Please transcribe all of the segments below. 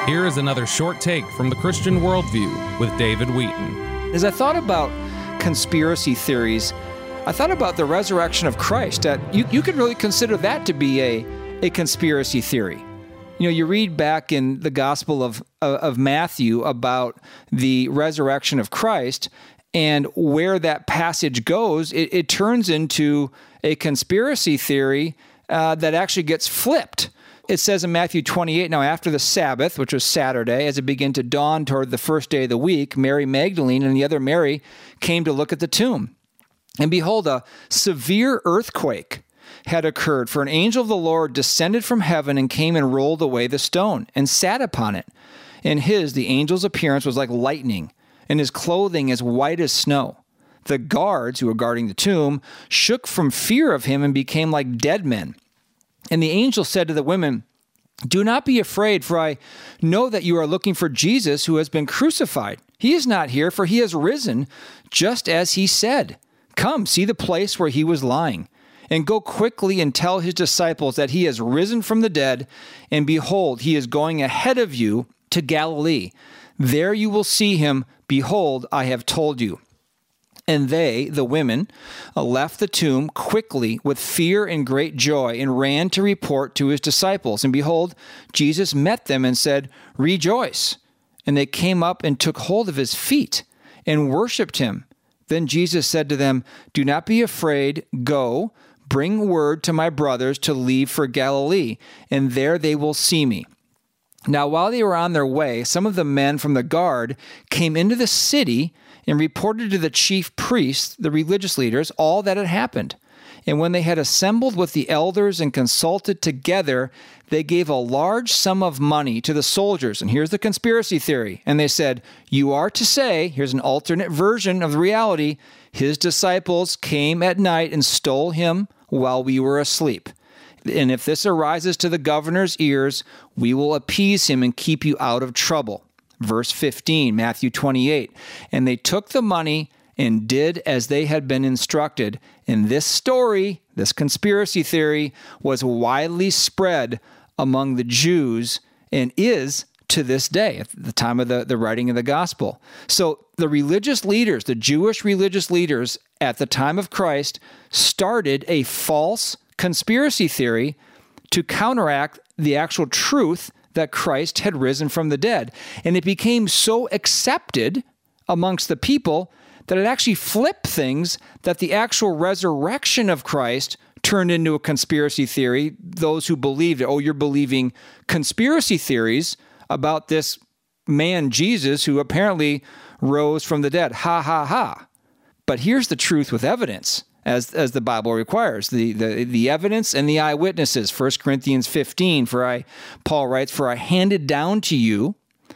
Here is another short take from the Christian Worldview with David Wheaton. As I thought about conspiracy theories, I thought about the resurrection of Christ. You could really consider that to be a conspiracy theory. You know, you read back in the Gospel of Matthew about the resurrection of Christ, and where that passage goes, it turns into a conspiracy theory that actually gets flipped. It says in Matthew 28, now after the Sabbath, which was Saturday, as it began to dawn toward the first day of the week, Mary Magdalene and the other Mary came to look at the tomb. And behold, a severe earthquake had occurred, for an angel of the Lord descended from heaven and came and rolled away the stone and sat upon it. And the angel's appearance was like lightning, and his clothing as white as snow. The guards who were guarding the tomb shook from fear of him and became like dead men. And the angel said to the women, "Do not be afraid, for I know that you are looking for Jesus who has been crucified. He is not here, for he has risen, just as he said. Come, see the place where he was lying. And go quickly and tell his disciples that he has risen from the dead, and behold, he is going ahead of you to Galilee. There you will see him. Behold, I have told you." And they, the women, left the tomb quickly with fear and great joy, and ran to report to his disciples. And behold, Jesus met them and said, "Rejoice." And they came up and took hold of his feet and worshipped him. Then Jesus said to them, "Do not be afraid. Go, bring word to my brothers to leave for Galilee, and there they will see me." Now, while they were on their way, some of the men from the guard came into the city and reported to the chief priests, the religious leaders, all that had happened. And when they had assembled with the elders and consulted together, they gave a large sum of money to the soldiers. And here's the conspiracy theory. And they said, "You are to say," here's an alternate version of the reality, "his disciples came at night and stole him while we were asleep. And if this arises to the governor's ears, we will appease him and keep you out of trouble." Verse 15, Matthew 28. And they took the money and did as they had been instructed. And this story, this conspiracy theory, was widely spread among the Jews and is to this day, at the time of the writing of the gospel. So the religious leaders, the Jewish religious leaders at the time of Christ, started a false conspiracy theory to counteract the actual truth that Christ had risen from the dead. And it became so accepted amongst the people that it actually flipped things, that the actual resurrection of Christ turned into a conspiracy theory. Those who believed it, "Oh, you're believing conspiracy theories about this man, Jesus, who apparently rose from the dead. Ha, ha, ha." But here's the truth with evidence. As the Bible requires, the evidence and the eyewitnesses. 1 Corinthians 15, Paul writes, "For I handed down to you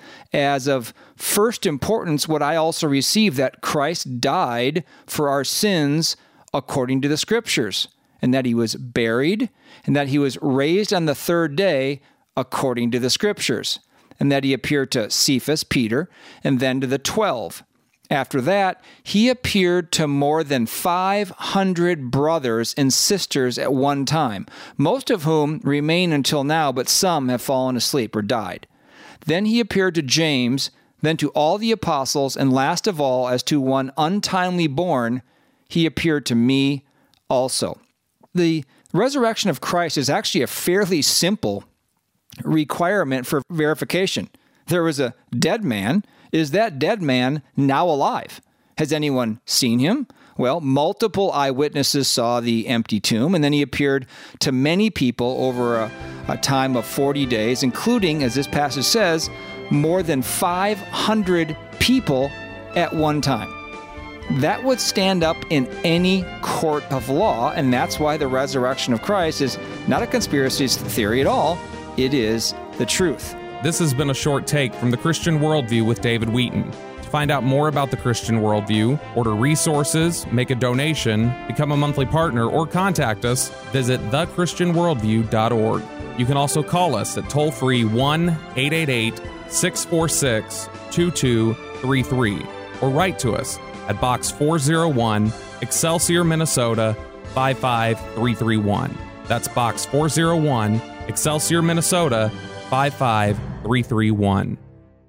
as of first importance what I also received, that Christ died for our sins according to the Scriptures, and that he was buried, and that he was raised on the third day according to the Scriptures, and that he appeared to Cephas, Peter, and then to the 12. After that, he appeared to more than 500 brothers and sisters at one time, most of whom remain until now, but some have fallen asleep or died. Then he appeared to James, then to all the apostles, and last of all, as to one untimely born, he appeared to me also." The resurrection of Christ is actually a fairly simple requirement for verification. There was a dead man. Is that dead man now alive? Has anyone seen him? Well, multiple eyewitnesses saw the empty tomb, and then he appeared to many people over a time of 40 days, including, as this passage says, more than 500 people at one time. That would stand up in any court of law, and that's why the resurrection of Christ is not a conspiracy theory at all. It is the truth. This has been a short take from the Christian Worldview with David Wheaton. To find out more about the Christian Worldview, order resources, make a donation, become a monthly partner, or contact us, visit thechristianworldview.org. You can also call us at toll-free 1-888-646-2233 or write to us at Box 401, Excelsior, Minnesota 55331. That's Box 401, Excelsior, Minnesota 55331. 331.